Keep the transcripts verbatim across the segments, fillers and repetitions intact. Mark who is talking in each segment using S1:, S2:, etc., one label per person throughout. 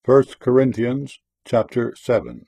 S1: First Corinthians chapter seven.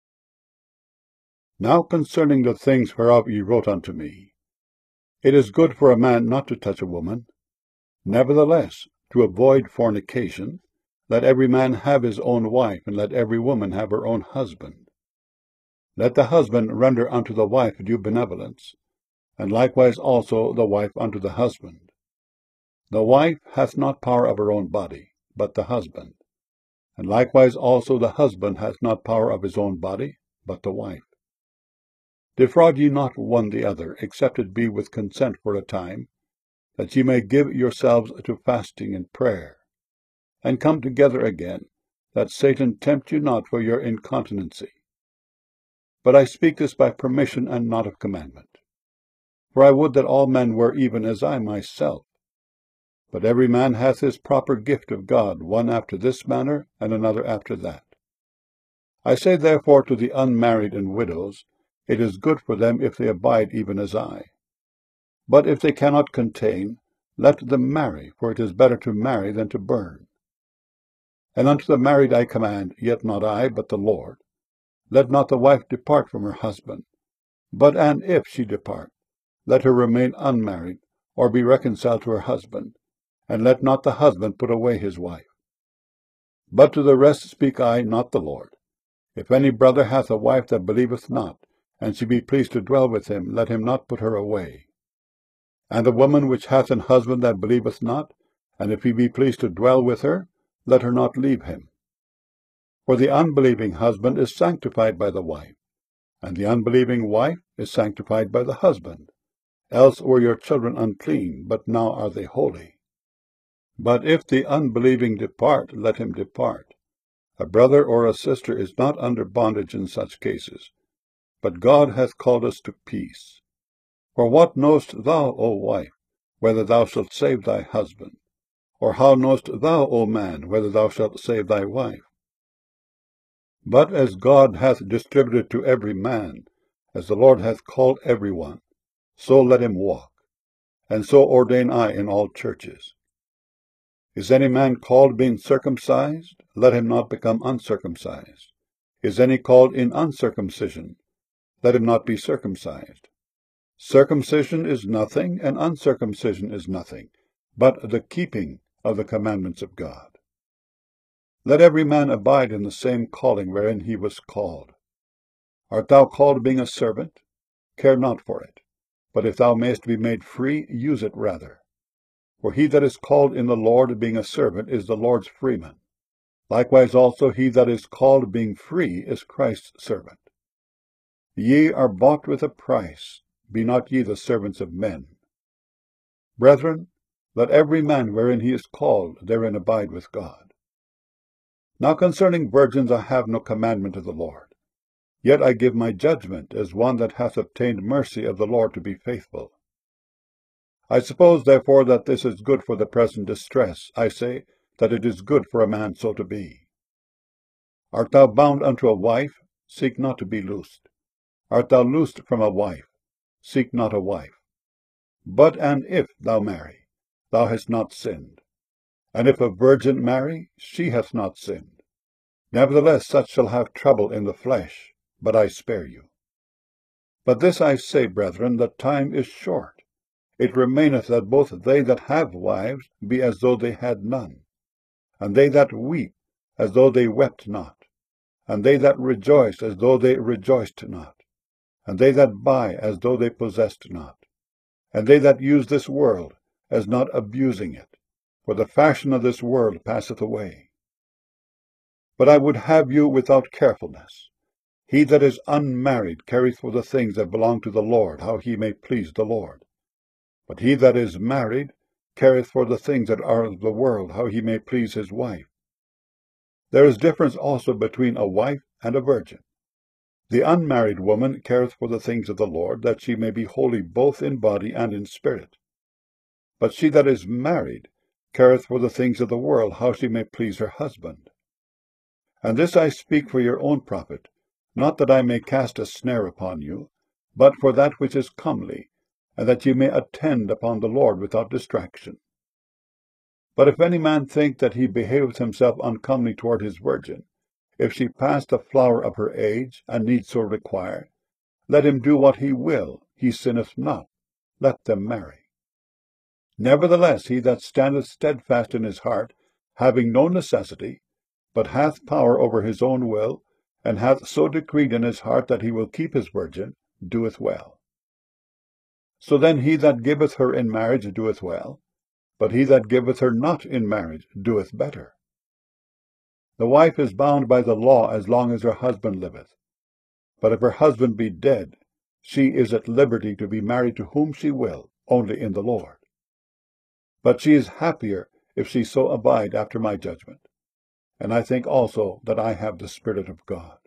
S1: Now concerning the things whereof ye wrote unto me, it is good for a man not to touch a woman. Nevertheless, to avoid fornication, let every man have his own wife, and let every woman have her own husband. Let the husband render unto the wife due benevolence, and likewise also the wife unto the husband. The wife hath not power of her own body, but the husband. And likewise also the husband hath not power of his own body, but the wife. Defraud ye not one the other, except it be with consent for a time, that ye may give yourselves to fasting and prayer, and come together again, that Satan tempt you not for your incontinency. But I speak this by permission and not of commandment. For I would that all men were even as I myself. But every man hath his proper gift of God, one after this manner, and another after that. I say therefore to the unmarried and widows, it is good for them if they abide even as I. But if they cannot contain, let them marry, for it is better to marry than to burn. And unto the married I command, yet not I, but the Lord, let not the wife depart from her husband. But and if she depart, let her remain unmarried, or be reconciled to her husband, and let not the husband put away his wife. But to the rest speak I, not the Lord. If any brother hath a wife that believeth not, and she be pleased to dwell with him, let him not put her away. And the woman which hath an husband that believeth not, and if he be pleased to dwell with her, let her not leave him. For the unbelieving husband is sanctified by the wife, and the unbelieving wife is sanctified by the husband. Else were your children unclean, but now are they holy. But if the unbelieving depart, let him depart. A brother or a sister is not under bondage in such cases, but God hath called us to peace. For what knowest thou, O wife, whether thou shalt save thy husband? Or how knowest thou, O man, whether thou shalt save thy wife? But as God hath distributed to every man, as the Lord hath called every one, so let him walk. And so ordain I in all churches. Is any man called being circumcised? Let him not become uncircumcised. Is any called in uncircumcision? Let him not be circumcised. Circumcision is nothing, and uncircumcision is nothing, but the keeping of the commandments of God. Let every man abide in the same calling wherein he was called. Art thou called being a servant? Care not for it. But if thou mayest be made free, use it rather. For he that is called in the Lord being a servant is the Lord's freeman. Likewise also he that is called being free is Christ's servant. Ye are bought with a price. Be not ye the servants of men. Brethren, let every man wherein he is called therein abide with God. Now concerning virgins I have no commandment of the Lord. Yet I give my judgment as one that hath obtained mercy of the Lord to be faithful. I suppose, therefore, that this is good for the present distress. I say that it is good for a man so to be. Art thou bound unto a wife? Seek not to be loosed. Art thou loosed from a wife? Seek not a wife. But and if thou marry, thou hast not sinned. And if a virgin marry, she hath not sinned. Nevertheless such shall have trouble in the flesh, but I spare you. But this I say, brethren, that time is short. It remaineth that both they that have wives be as though they had none, and they that weep as though they wept not, and they that rejoice as though they rejoiced not, and they that buy as though they possessed not, and they that use this world as not abusing it, for the fashion of this world passeth away. But I would have you without carefulness. He that is unmarried careth for the things that belong to the Lord, how he may please the Lord. But he that is married careth for the things that are of the world, how he may please his wife. There is difference also between a wife and a virgin. The unmarried woman careth for the things of the Lord, that she may be holy both in body and in spirit. But she that is married careth for the things of the world, how she may please her husband. And this I speak for your own profit, not that I may cast a snare upon you, but for that which is comely, and that ye may attend upon the Lord without distraction. But if any man think that he behaveth himself uncomely toward his virgin, if she pass the flower of her age, and need so require, let him do what he will, he sinneth not. Let them marry. Nevertheless, he that standeth steadfast in his heart, having no necessity, but hath power over his own will, and hath so decreed in his heart that he will keep his virgin, doeth well. So then he that giveth her in marriage doeth well, but he that giveth her not in marriage doeth better. The wife is bound by the law as long as her husband liveth. But if her husband be dead, she is at liberty to be married to whom she will, only in the Lord. But she is happier if she so abide after my judgment. And I think also that I have the Spirit of God.